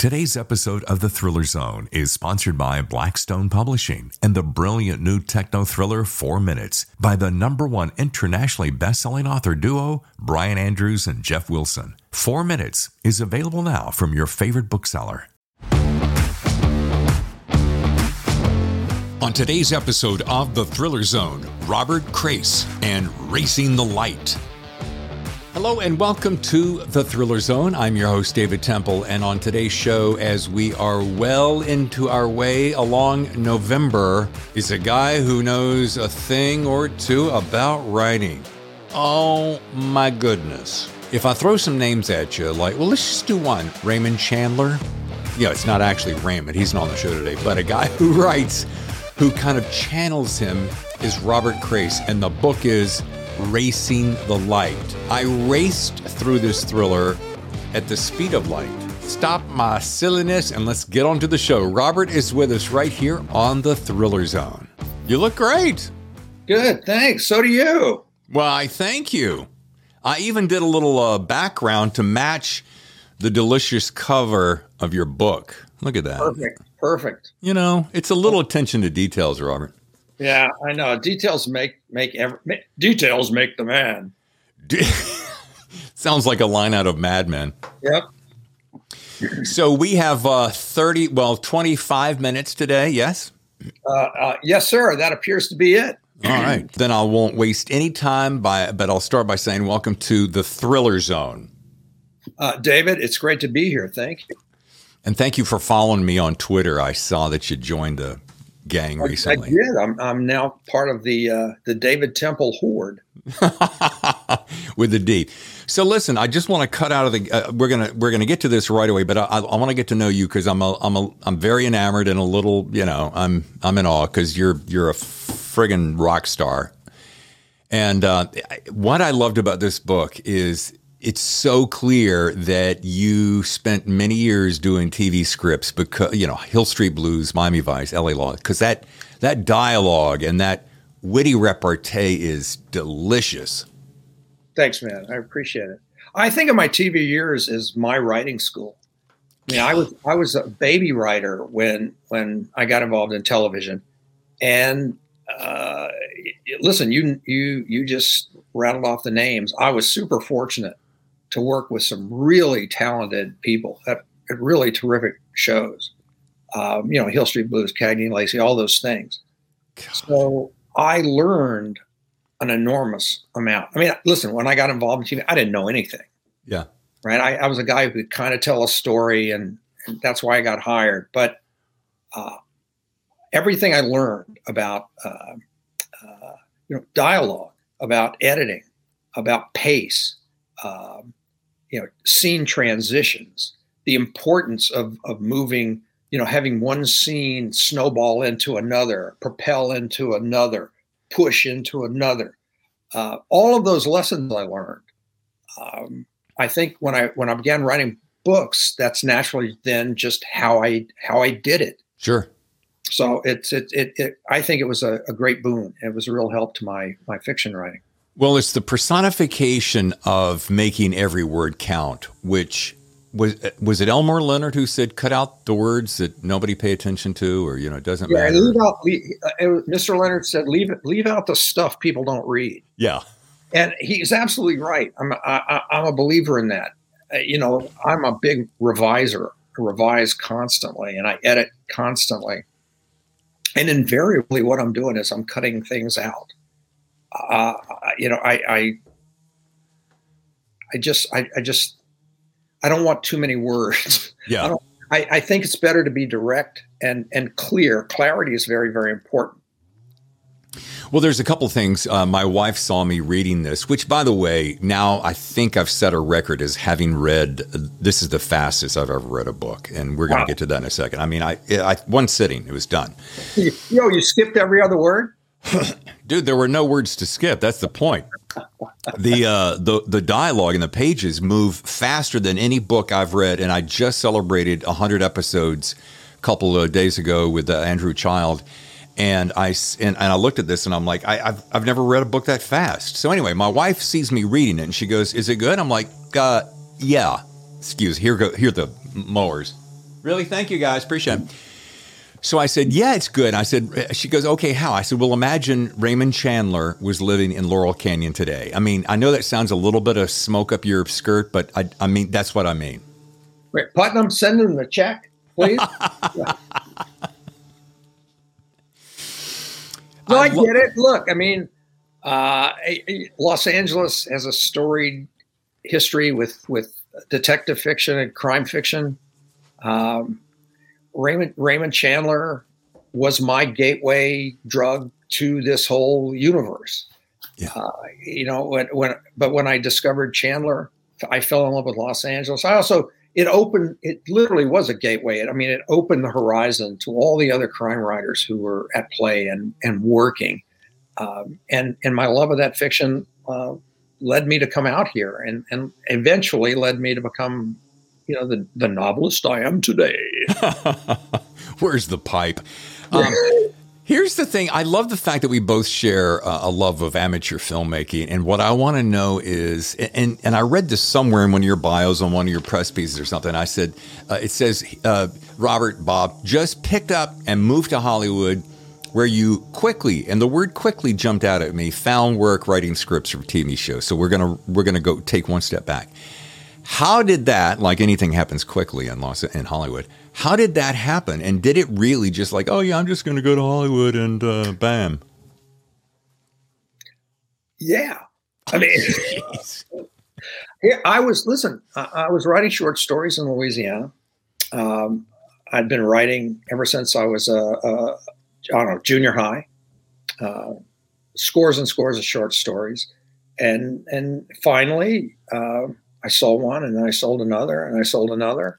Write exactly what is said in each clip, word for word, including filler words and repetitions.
Today's episode of The Thriller Zone is sponsored by Blackstone Publishing and the brilliant new techno thriller Four Minutes by the number one internationally best-selling author duo, Brian Andrews and Jeff Wilson. Four Minutes is available now from your favorite bookseller. On today's episode of The Thriller Zone, Robert Crais and Racing the Light. Hello and welcome to The Thriller Zone. I'm your host, David Temple, and on today's show, as we are well into our way along November, is a guy who knows a thing or two about writing. Oh my goodness. If I throw some names at you, like, well, let's just do one. Raymond Chandler. Yeah, it's not actually Raymond. He's not on the show today, but a guy who writes, who kind of channels him, is Robert Crais, and the book is Racing the Light. I raced through this thriller at the speed of light. Stop my silliness and let's get on to the show. Robert is with us right here on The Thriller Zone. You look great. Good, thanks. So do you. Well, I thank you. I even did a little uh, background to match the delicious cover of your book. Look at that. Perfect, perfect. You know, it's a little attention to details, Robert. Yeah, I know. Details make make every make, details make the man. Sounds like a line out of Mad Men. Yep. So we have uh, thirty, well, twenty-five minutes today. Yes. Uh, uh, yes, sir. That appears to be it. All right. Then I won't waste any time by, but I'll start by saying welcome to the Thriller Zone. Uh, David, it's great to be here. Thank you. And thank you for following me on Twitter. I saw that you joined the gang recently. I did. I'm I'm now part of the uh, the David Temple horde. With the D. So listen, I just want to cut out of the. Uh, we're gonna we're gonna get to this right away, but I, I want to get to know you because I'm a I'm a I'm very enamored and a little, you know, I'm I'm in awe because you're you're a friggin' rock star. And uh, what I loved about this book is it's so clear that you spent many years doing T V scripts because, you know, Hill Street Blues, Miami Vice, L A Law, because that that dialogue and that witty repartee is delicious. Thanks, man. I appreciate it. I think of my T V years as my writing school. I mean, I was I was a baby writer when when I got involved in television, and uh, listen, you you you just rattled off the names. I was super fortunate to work with some really talented people at, at really terrific shows. Um, you know, Hill Street Blues, Cagney and Lacey, all those things. God. So I learned an enormous amount. I mean, listen, when I got involved in T V, I didn't know anything. Yeah. Right. I, I was a guy who could kind of tell a story, and, and that's why I got hired. But uh, everything I learned about, uh, uh, you know, dialogue, about editing, about pace, um, you know, scene transitions, the importance of of moving, you know, having one scene snowball into another, propel into another, push into another. Uh, all of those lessons I learned. Um, I think when I when I began writing books, that's naturally then just how I how I did it. Sure. So it's it it, it I think it was a, a great boon. It was a real help to my my fiction writing. Well, it's the personification of making every word count, which was, was it Elmore Leonard who said, cut out the words that nobody pay attention to, or, you know, it doesn't yeah, matter. Leave out, leave, uh, Mister Leonard said, leave leave out the stuff people don't read. Yeah. And he's absolutely right. I'm a, I, I'm a believer in that. Uh, you know, I'm a big reviser, I revise constantly, and I edit constantly. And invariably what I'm doing is I'm cutting things out. Uh, you know, I, I, I just, I, I just, I don't want too many words. Yeah. I, don't, I, I think it's better to be direct and, and clear. Clarity is very, very important. Well, there's a couple things. Uh, my wife saw me reading this, which, by the way, now I think I've set a record as having read, this is the fastest I've ever read a book. And we're going to Wow. get to that in a second. I mean, I, I one sitting, it was done. You, yo, you skipped every other word? Dude, there were no words to skip. That's the point. The uh, the the dialogue and the pages move faster than any book I've read, and I just celebrated one hundred episodes a couple of days ago with uh, Andrew Child, and I and, and I looked at this and I'm like, I, I've I've never read a book that fast. So anyway, my wife sees me reading it and she goes, "Is it good?" I'm like, uh, "Yeah." Excuse. Here go. Here are the mowers. Really? Thank you, guys. Appreciate it. So I said, yeah, it's good. I said, she goes, okay, how? I said, well, imagine Raymond Chandler was living in Laurel Canyon today. I mean, I know that sounds a little bit of smoke up your skirt, but I, I mean, that's what I mean. Wait, Putnam, send him the check, please. Yeah. No, I, I lo- get it. Look, I mean, uh, Los Angeles has a storied history with, with detective fiction and crime fiction. Um, Raymond Raymond Chandler was my gateway drug to this whole universe. Yeah. Uh, you know, when when but when I discovered Chandler, I fell in love with Los Angeles. I also it opened it literally was a gateway. I mean, it opened the horizon to all the other crime writers who were at play and and working. Um, and and my love of that fiction uh, led me to come out here, and and eventually led me to become, you know, the the novelist I am today. Where's the pipe? Um, here's the thing. I love the fact that we both share uh, a love of amateur filmmaking. And what I want to know is, and, and I read this somewhere in one of your bios on one of your press pieces or something. I said, uh, it says, uh, Robert Bob just picked up and moved to Hollywood, where you quickly, and the word quickly jumped out at me, found work writing scripts for T V shows. So we're going to, we're going to go take one step back. How did that, like anything happens quickly in Los in Hollywood, how did that happen? And did it really just like, oh yeah, I'm just going to go to Hollywood and uh, bam? Yeah. I mean, yeah, I was, listen, I, I was writing short stories in Louisiana. Um, I'd been writing ever since I was, a, a, I don't know, junior high, uh, scores and scores of short stories. And, and finally, uh, I sold one, and then I sold another, and I sold another.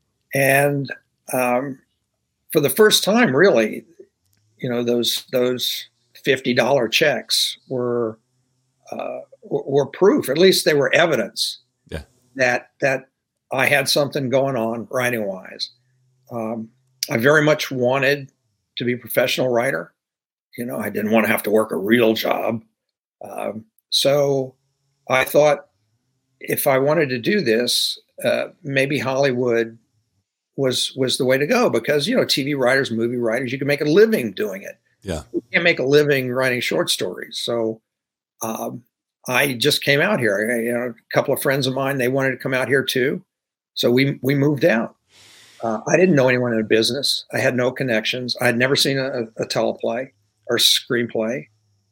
And um, for the first time, really, you know, those those fifty dollar checks were uh, were proof. At least they were evidence yeah. that that I had something going on writing wise. Um, I very much wanted to be a professional writer. You know, I didn't want to have to work a real job. Um, so I thought, if I wanted to do this, uh, maybe Hollywood was was the way to go, because, you know, T V writers, movie writers, you can make a living doing it. Yeah, you can't make a living writing short stories. So um, I just came out here. I, you know, a couple of friends of mine, they wanted to come out here too, so we we moved out. Uh, I didn't know anyone in the business. I had no connections. I had never seen a, a teleplay or screenplay.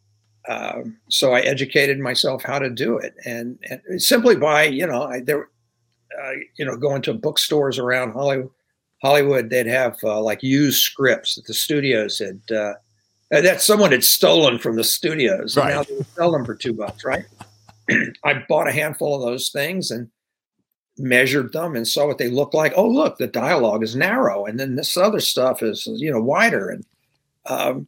Um, so I educated myself how to do it, and, and simply by, you know, I, there, uh, you know, going to bookstores around Hollywood, Hollywood, they'd have uh, like used scripts that the studios had, uh, that someone had stolen from the studios. Right. And now they would sell them for two bucks, right? I bought a handful of those things and measured them and saw what they looked like. Oh, look, the dialogue is narrow, and then this other stuff is, you know, wider, and um,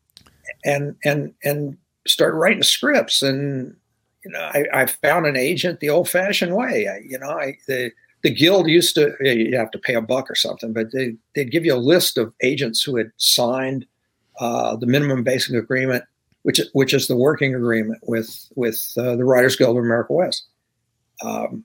and and and. started writing scripts. And, you know, I, I found an agent the old fashioned way. I, you know, I, the, the guild used to, you have to pay a buck or something, but they, they'd give you a list of agents who had signed uh, the minimum basic agreement, which, which is the working agreement with, with uh, the Writers Guild of America West. Um,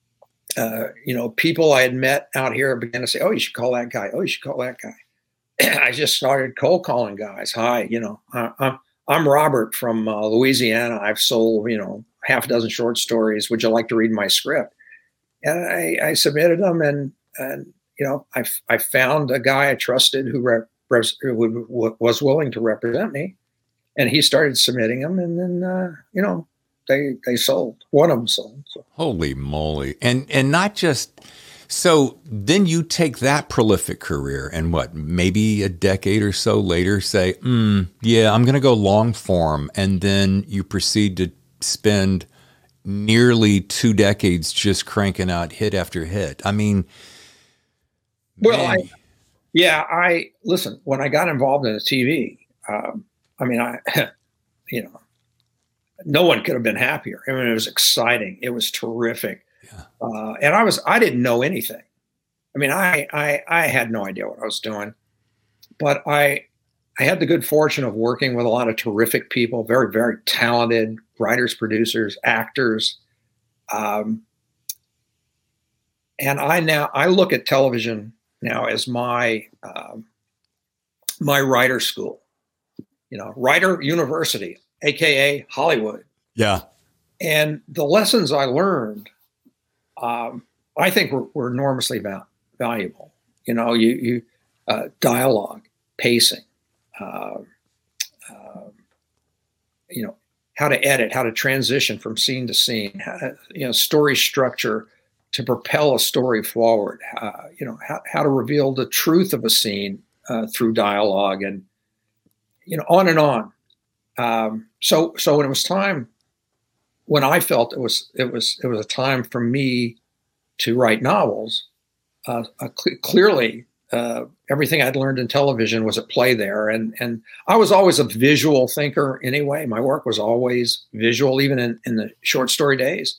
uh, you know, people I had met out here began to say, oh, you should call that guy. Oh, you should call that guy. I just started cold calling guys. Hi, you know, I, I'm, I'm Robert from uh, Louisiana. I've sold, you know, half a dozen short stories. Would you like to read my script? And I, I submitted them, and and you know, I I found a guy I trusted who, rep, who was willing to represent me, and he started submitting them, and then uh, you know, they they sold. One of them sold. So. Holy moly! And and not just. So then you take that prolific career and what, maybe a decade or so later say, mm, yeah, I'm going to go long form. And then you proceed to spend nearly two decades just cranking out hit after hit. I mean, well, I, yeah, I listen, when I got involved in the T V, um, I mean, I, you know, no one could have been happier. I mean, it was exciting. It was terrific. Yeah. Uh, and I was, I didn't know anything. I mean, I, I, I had no idea what I was doing, but I, I had the good fortune of working with a lot of terrific people, very, very talented writers, producers, actors. Um, and I now, I look at television now as my um, my writer school, you know, writer university, A K A Hollywood. Yeah. And the lessons I learned, um, I think were, were enormously val- valuable. You know, you, you uh, dialogue, pacing, uh, uh, you know, how to edit, how to transition from scene to scene, how to, you know, story structure to propel a story forward, uh, you know, how, how to reveal the truth of a scene uh, through dialogue, and, you know, on and on. Um, so, so when it was time, when I felt it was, it was, it was a time for me to write novels, uh, uh, cl- clearly uh, everything I'd learned in television was at play there. And, and I was always a visual thinker anyway. My work was always visual, even in, in the short story days.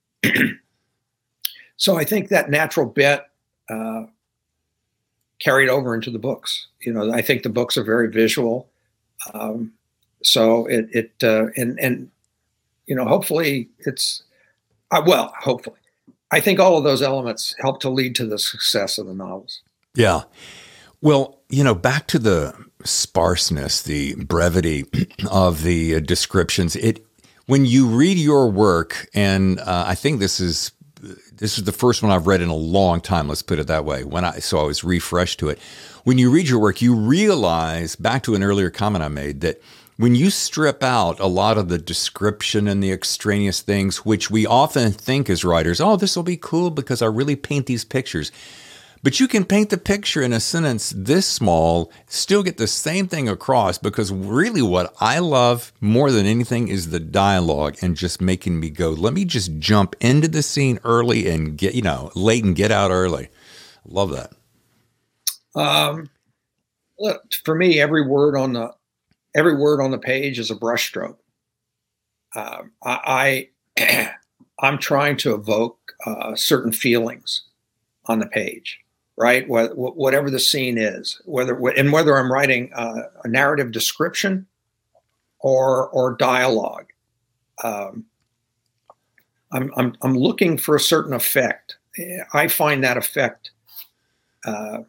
So I think that natural bent uh, carried over into the books. You know, I think the books are very visual. Um, so it, it uh, and, and, you know, hopefully it's, uh, well, hopefully, I think all of those elements help to lead to the success of the novels. Yeah. Well, you know, back to the sparseness, the brevity of the uh, descriptions. It when you read your work, and uh, I think this is this is the first one I've read in a long time. Let's put it that way. When I so I was refreshed to it. When you read your work, you realize, back to an earlier comment I made, that when you strip out a lot of the description and the extraneous things, which we often think as writers, oh, this will be cool because I really paint these pictures. But you can paint the picture in a sentence this small, still get the same thing across, because really what I love more than anything is the dialogue and just making me go, let me just jump into the scene early and get, you know, late and get out early. Love that. Um, look, for me, every word on the every word on the page is a brushstroke. Uh, I, I I'm trying to evoke uh, certain feelings on the page. Right, whatever the scene is, whether and whether I'm writing uh, a narrative description or or dialogue, um, I'm I'm I'm looking for a certain effect. I find that effect uh,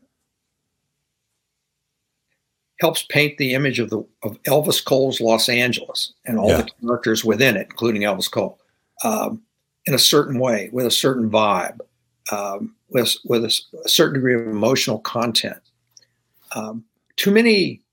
helps paint the image of the of Elvis Cole's Los Angeles and all yeah. the characters within it, including Elvis Cole, um, in a certain way, with a certain vibe. Um, with with a, a certain degree of emotional content. Um, too many,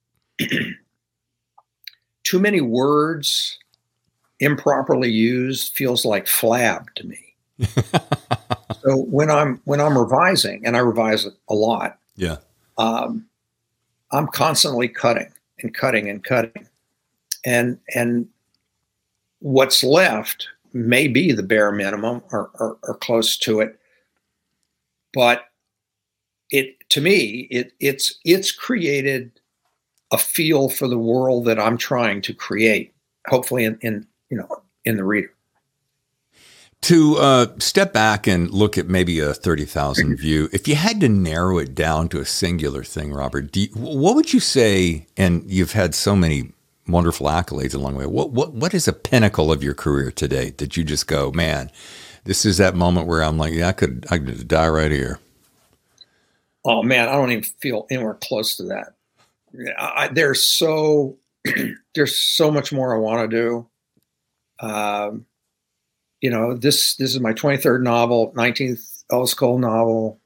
too many words improperly used feels like flab to me. So when I'm when I'm revising, and I revise a lot, yeah, um, I'm constantly cutting and cutting and cutting, and and what's left may be the bare minimum or, or, or close to it. But it, to me, it, it's it's created a feel for the world that I'm trying to create. Hopefully, in, in you know, in the reader. To uh, step back and look at maybe a thirty thousand view, if you had to narrow it down to a singular thing, Robert, do you, what would you say? And you've had so many wonderful accolades along the way. What what what is a pinnacle of your career today that you just go, man? This is that moment where I'm like, yeah, I could, I could die right here. Oh man, I don't even feel anywhere close to that. I, there's so, there's so much more I want to do. Um, you know, this this is my twenty-third novel, nineteenth Elvis Cole novel.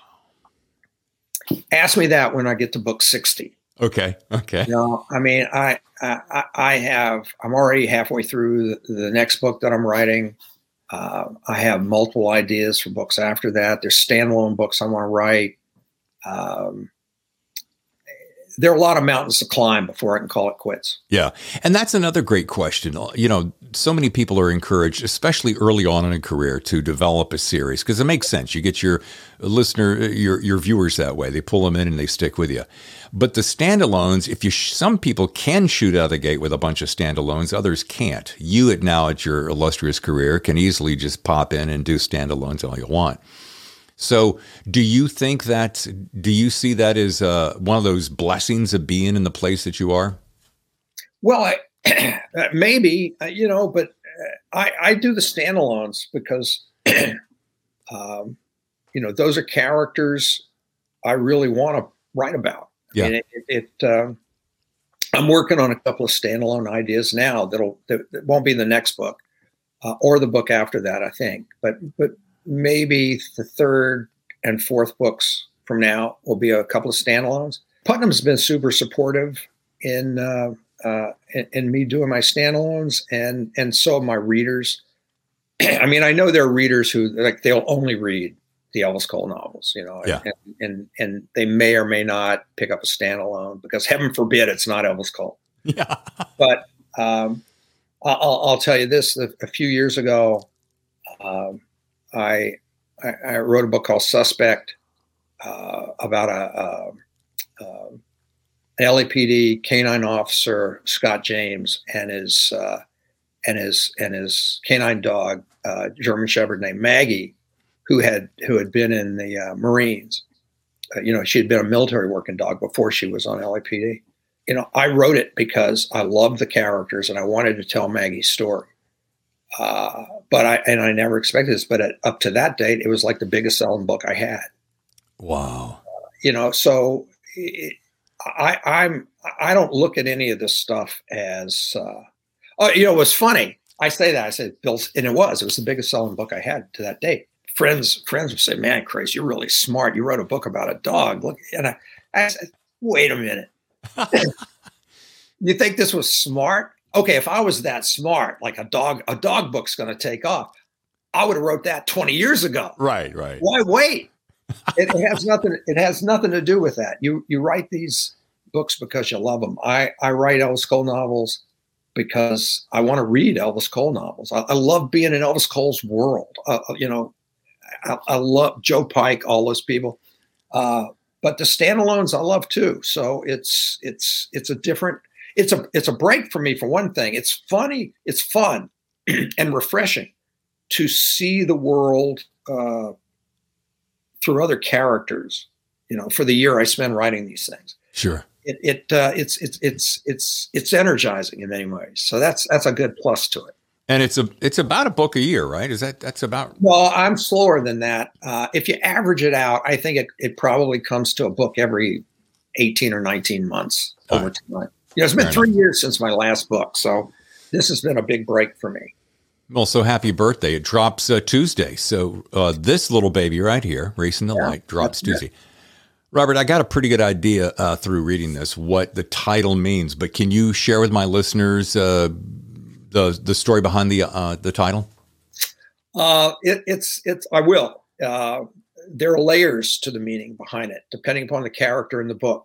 Ask me that when I get to book sixty. Okay. Okay. You know, I mean, I I, I have, I'm already halfway through the, the next book that I'm writing. Uh, I have multiple ideas for books after that. There's standalone books I want to write. Um, there are a lot of mountains to climb before I can call it quits. Yeah. And that's another great question. You know, so many people are encouraged, especially early on in a career, to develop a series because it makes sense. You get your listener, your your viewers that way. They pull them in and they stick with you. But the standalones, if you, sh- some people can shoot out of the gate with a bunch of standalones, others can't. You at now at your illustrious career can easily just pop in and do standalones all you want. So do you think that, do you see that as uh, one of those blessings of being in the place that you are? Well, I, maybe, you know, but I, I do the standalones because, um, you know, those are characters I really want to write about. Yeah. And it, it, it uh, I'm working on a couple of standalone ideas now that'll that, that won't be the next book uh, or the book after that, I think. But but maybe the third and fourth books from now will be a couple of standalones. Putnam's been super supportive in uh, uh, in, in me doing my standalones, and and so have my readers. I mean, I know there are readers who like they'll only read the Elvis Cole novels, you know, yeah. and, and and they may or may not pick up a standalone because heaven forbid it's not Elvis Cole. Yeah. But um, I'll, I'll tell you this: a, a few years ago, um, I, I I wrote a book called Suspect uh, about a, a, a an L A P D canine officer, Scott James, and his uh, and his and his canine dog, uh, German Shepherd named Maggie, who had who had been in the uh, Marines. Uh, you know, she had been a military working dog before she was on L A P D. You know, I wrote it because I loved the characters and I wanted to tell Maggie's story. Uh, but I and I never expected this. But at, up to that date, it was like the biggest selling book I had. Wow. Uh, you know, so it, I I'm I don't look at any of this stuff as. Uh, oh, you know, it was funny. I say that I said, Bill, and it was. It was the biggest selling book I had to that date. Friends, friends would say, "Man, Chris, you're really smart. You wrote a book about a dog." Look, and I, I said, "Wait a minute. You think this was smart? Okay, if I was that smart, like a dog, a dog book's going to take off. I would have wrote that twenty years ago. Right, right. Why wait? it, it has nothing. It has nothing to do with that. You you write these books because you love them. I I write Elvis Cole novels because I want to read Elvis Cole novels. I, I love being in Elvis Cole's world. Uh, you know. I, I love Joe Pike, all those people, uh, but the standalones I love too. So it's it's it's a different. It's a it's a break for me for one thing. It's funny. It's fun and refreshing to see the world uh, through other characters. You know, for the year I spend writing these things. Sure. It it uh, it's it's it's it's it's energizing in many ways. So that's that's a good plus to it. And it's a it's about a book a year, right? Is that that's about? Well, I'm slower than that. Uh, if you average it out, I think it, it probably comes to a book every eighteen or nineteen months over right. time. You know, it's been Fair three enough. years since my last book, so this has been a big break for me. Well, so happy birthday! It drops uh, Tuesday. So uh, this little baby right here, Racing the Yeah, Light, drops that's it. Tuesday. Robert, I got a pretty good idea uh, through reading this what the title means, but can you share with my listeners uh, the the story behind the uh, the title? Uh, it, it's it's I will. Uh, there are layers to the meaning behind it, depending upon the character in the book.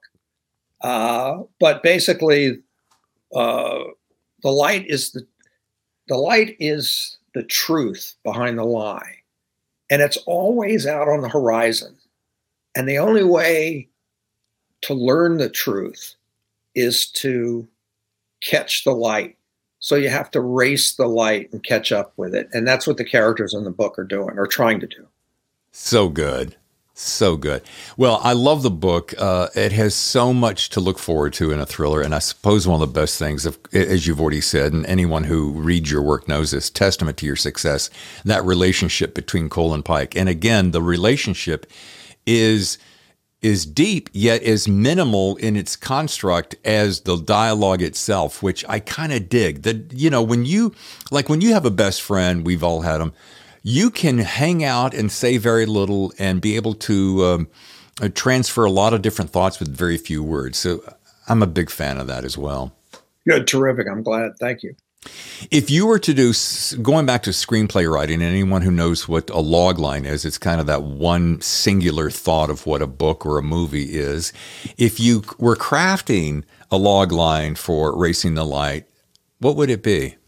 Uh, but basically, uh, the light is the the light is the truth behind the lie, and it's always out on the horizon. And the only way to learn the truth is to catch the light. So you have to race the light and catch up with it. And that's what the characters in the book are doing, or trying to do. So good. So good. Well, I love the book. Uh, it has so much to look forward to in a thriller. And I suppose one of the best things, of, as you've already said, and anyone who reads your work knows this, testament to your success, that relationship between Cole and Pike. And again, the relationship is is deep, yet as minimal in its construct as the dialogue itself, which I kind of dig. That, you know, when you, like when you have a best friend, we've all had them, you can hang out and say very little and be able to um, transfer a lot of different thoughts with very few words. So I'm a big fan of that as well. Good, terrific. I'm glad. Thank you. If you were to do, going back to screenplay writing, and anyone who knows what a log line is, it's kind of that one singular thought of what a book or a movie is. If you were crafting a log line for Racing the Light, what would it be?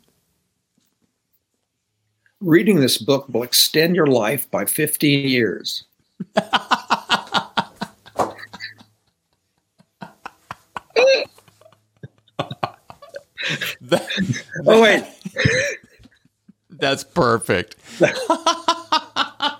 Reading this book will extend your life by fifteen years. That, oh, wait. That's perfect. I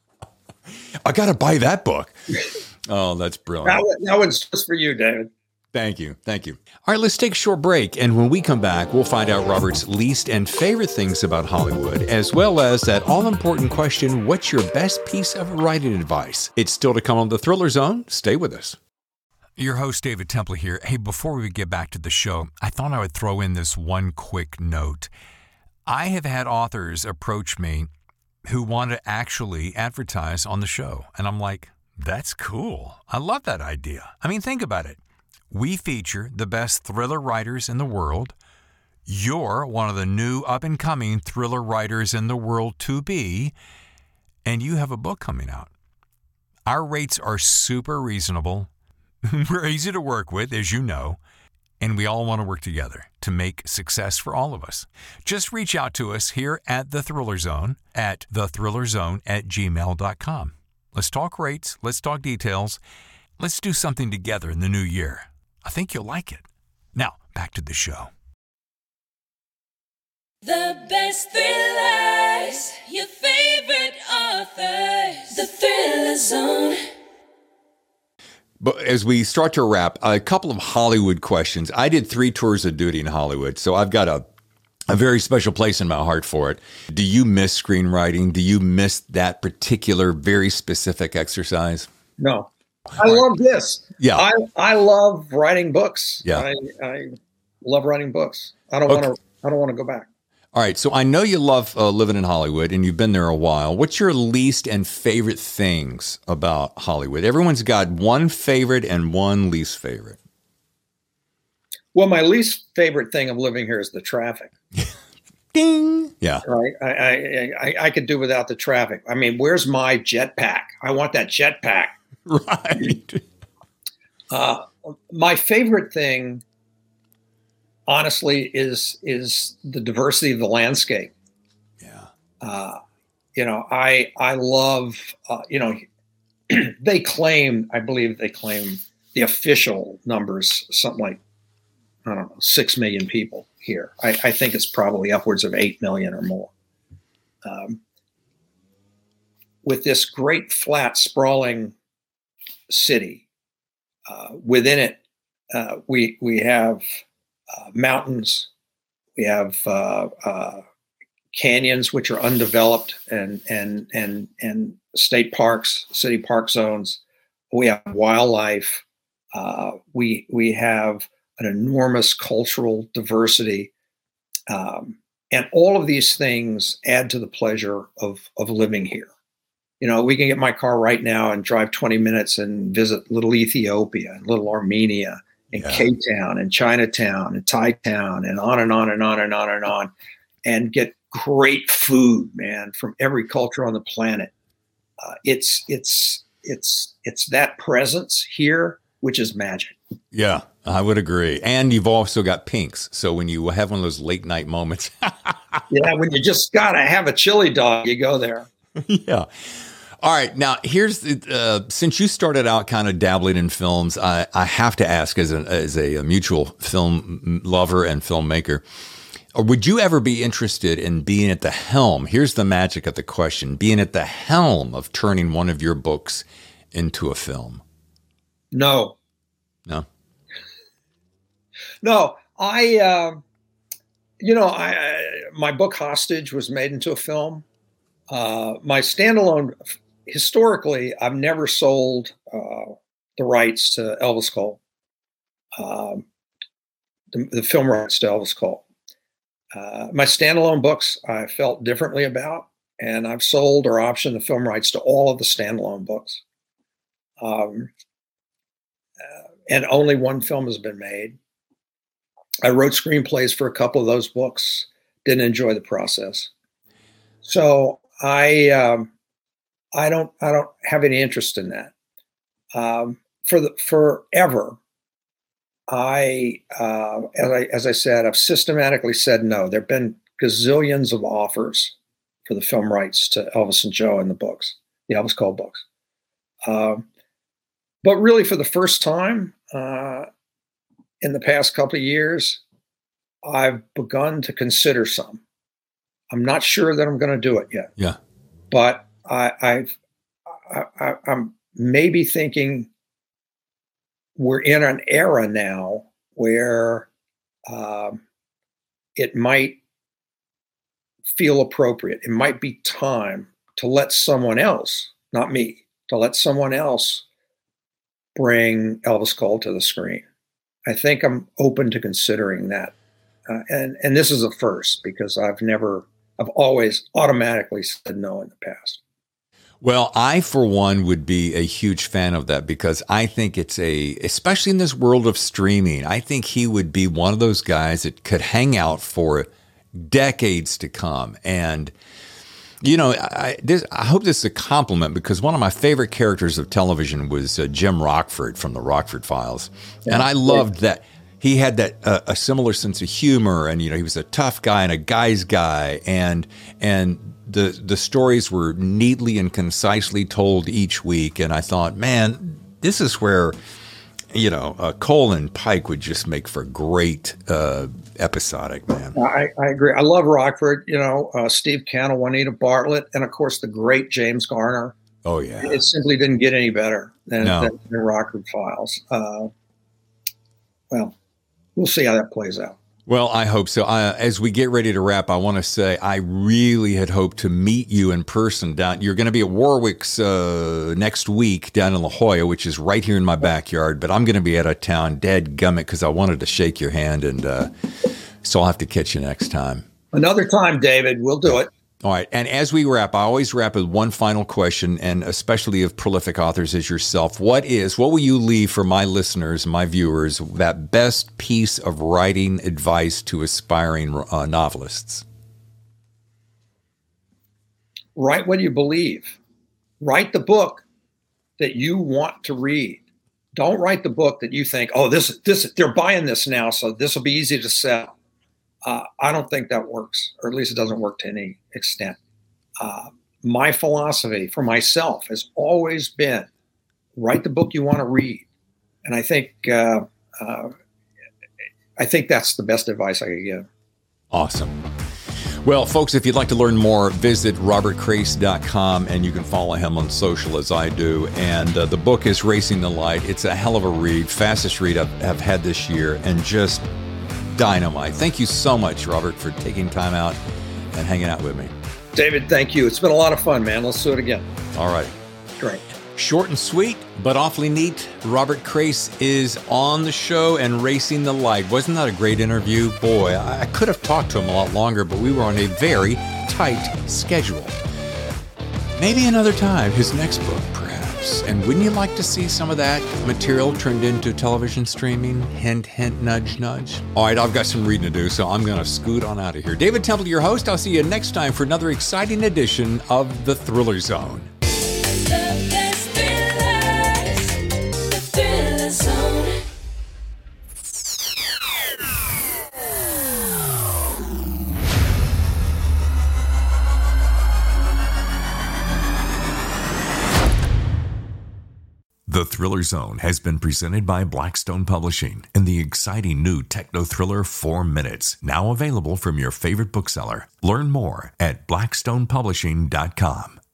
got to buy that book. Oh, that's brilliant. That, that one's just for you, David. Thank you. Thank you. All right, let's take a short break. And when we come back, we'll find out Robert's least and favorite things about Hollywood, as well as that all-important question, what's your best piece of writing advice? It's still to come on The Thriller Zone. Stay with us. Your host, David Temple here. Hey, before we get back to the show, I thought I would throw in this one quick note. I have had authors approach me who want to actually advertise on the show. And I'm like, that's cool. I love that idea. I mean, think about it. We feature the best thriller writers in the world. You're one of the new up-and-coming thriller writers in the world to be, and you have a book coming out. Our rates are super reasonable. We're easy to work with, as you know, and we all want to work together to make success for all of us. Just reach out to us here at The Thriller Zone at the thriller zone at gmail dot com. Let's talk rates. Let's talk details. Let's do something together in the new year. I think you'll like it. Now, back to the show. The best thrillers, your favorite authors, The Thriller Zone. But as we start to wrap, a couple of Hollywood questions. I did three tours of duty in Hollywood, so I've got a, a very special place in my heart for it. Do you miss screenwriting? Do you miss that particular, very specific exercise? No. I love this. Yeah. I, I love writing books. Yeah. I, I love writing books. I don't Okay. want to, I don't want to go back. All right. So I know you love uh, living in Hollywood and you've been there a while. What's your least and favorite things about Hollywood? Everyone's got one favorite and one least favorite. Well, my least favorite thing of living here is the traffic. Ding. Yeah. Right. I, I, I, I could do without the traffic. I mean, where's my jetpack? I want that jetpack. Right. Uh, my favorite thing, honestly, is is the diversity of the landscape. Yeah. Uh, you know, I I love. Uh, you know, they claim. I believe they claim the official numbers, something like I don't know, six million people here. I, I think it's probably upwards of eight million or more. Um, with this great, flat, sprawling city, uh, within it, uh, we we have uh, mountains, we have uh, uh, canyons which are undeveloped, and and and and state parks, city park zones. We have wildlife. Uh, we we have an enormous cultural diversity, um, and all of these things add to the pleasure of of living here. You know, we can get my car right now and drive twenty minutes and visit little Ethiopia and little Armenia and Yeah. K-Town and Chinatown and Thai Town and on and on and on and on and on, and get great food, man, from every culture on the planet. Uh, it's it's it's it's that presence here, which is magic. Yeah, I would agree. And you've also got pinks. So when you have one of those late night moments. Yeah, when you just gotta have a chili dog, you go there. Yeah. All right. Now, here's uh, since you started out kind of dabbling in films, I, I have to ask, as, an, as a, a mutual film lover and filmmaker, would you ever be interested in being at the helm? Here's the magic of the question: being at the helm of turning one of your books into a film. No, No. no. I, uh, you know, I, I my book Hostage was made into a film. Uh, my standalone, historically, I've never sold uh, the rights to Elvis Cole, um, the, the film rights to Elvis Cole. Uh, my standalone books, I felt differently about, and I've sold or optioned the film rights to all of the standalone books. Um, uh, and only one film has been made. I wrote screenplays for a couple of those books, didn't enjoy the process. So I um, I don't I don't have any interest in that. Um, for the forever, I uh, as I as I said, I've systematically said no. There've been gazillions of offers for the film rights to Elvis and Joe in the books, the Elvis Cole books. Um, but really, for the first time uh, in the past couple of years, I've begun to consider some. I'm not sure that I'm going to do it yet. Yeah. But I, I've, I, I, I'm maybe thinking we're in an era now where um, it might feel appropriate. It might be time to let someone else, not me, to let someone else bring Elvis Cole to the screen. I think I'm open to considering that. Uh, and, and this is a first because I've never, I've always automatically said no in the past. Well, I, for one, would be a huge fan of that because I think it's a, especially in this world of streaming, I think he would be one of those guys that could hang out for decades to come. And, you know, I, this, I hope this is a compliment because one of my favorite characters of television was uh, Jim Rockford from the Rockford Files. Yeah. And I loved that. He had that uh, a similar sense of humor, and you know he was a tough guy and a guy's guy, and and the the stories were neatly and concisely told each week. And I thought, man, this is where you know uh, Cole and Pike would just make for great uh, episodic, man. I, I agree. I love Rockford. You know, uh, Steve Cannell, Juanita Bartlett, and of course the great James Garner. Oh yeah, it simply didn't get any better than, no. than the Rockford Files. Uh, well. We'll see how that plays out. Well, I hope so. Uh, as we get ready to wrap, I want to say I really had hoped to meet you in person. Down, you're going to be at Warwick's uh, next week down in La Jolla, which is right here in my backyard. But I'm going to be out of town, dead gummit, because I wanted to shake your hand, and uh, so I'll have to catch you next time. Another time, David. We'll do it. All right. And as we wrap, I always wrap with one final question, and especially of prolific authors as yourself. What is, what will you leave for my listeners, my viewers, that best piece of writing advice to aspiring uh, novelists? Write what you believe. Write the book that you want to read. Don't write the book that you think, oh, this, this, they're buying this now, so this will be easy to sell. Uh, I don't think that works, or at least it doesn't work to any extent. Uh, my philosophy for myself has always been write the book you want to read. And I think uh, uh, I think that's the best advice I could give. Awesome. Well, folks, if you'd like to learn more, visit robert crace dot com, and you can follow him on social as I do. And uh, the book is Racing the Light. It's a hell of a read, fastest read I've, I've had this year, and just dynamite. Thank you so much, Robert, for taking time out and hanging out with me. David, thank you. It's been a lot of fun, man. Let's do it again. All right. Great. Short and sweet, but awfully neat. Robert Crace is on the show and Racing the Light. Wasn't that a great interview? Boy, I could have talked to him a lot longer, but we were on a very tight schedule. Maybe another time, his next book, perhaps. And wouldn't you like to see some of that material turned into television streaming? Hint, hint, nudge, nudge. All right, I've got some reading to do, so I'm going to scoot on out of here. David Temple, your host. I'll see you next time for another exciting edition of The Thriller Zone. The best thrillers, The Thriller Zone. The Thriller Zone has been presented by Blackstone Publishing and the exciting new techno thriller Four Minutes, now available from your favorite bookseller. Learn more at blackstone publishing dot com.